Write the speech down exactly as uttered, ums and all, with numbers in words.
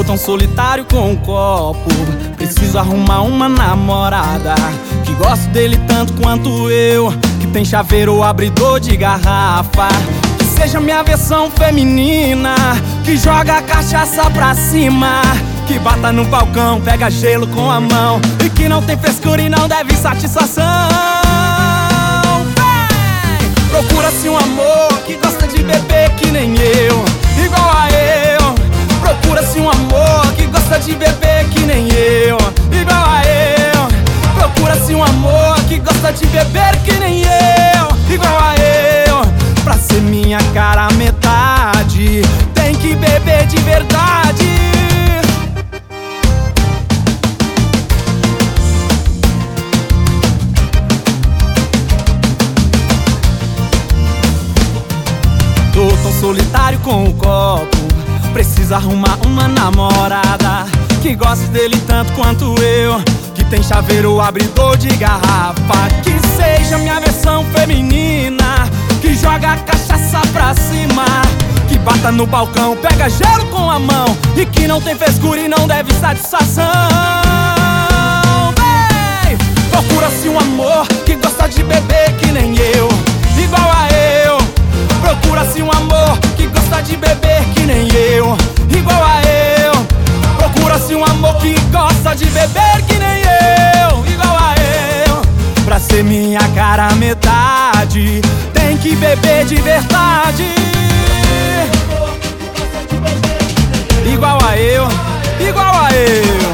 tão solitário com um copo. Preciso arrumar uma namorada que goste dele tanto quanto eu, que tem chaveiro ou abridor de garrafa, que seja minha versão feminina, que joga a cachaça pra cima, que bata no balcão, pega gelo com a mão e que não tem frescura e não deve satisfação. Vem! Procura-se um amor que gosta de beber que nem eu, igual a eu. Procura-se um amor que gosta de beber que nem eu, igual a eu. Procura-se um amor que gosta de beber que nem eu, igual a eu. Pra ser minha cara metade, tem que beber de verdade. Tô tão solitário com o copo, preciso arrumar uma namorada que goste dele tanto quanto eu, que tem chaveiro ou abridor de garrafa, que seja minha versão feminina, que joga a cachaça pra cima, que bata no balcão, pega gelo com a mão e que não tem frescura e não deve satisfação. Vem! Procura-se um amor que gosta de beber que nem eu, igual a eu. Procura-se um amor que gosta de beber que nem eu, igual a eu. Procura-se um amor que gosta de beber que nem eu, igual a eu. Pra ser minha cara metade, tem que beber de verdade, igual a eu, igual a eu.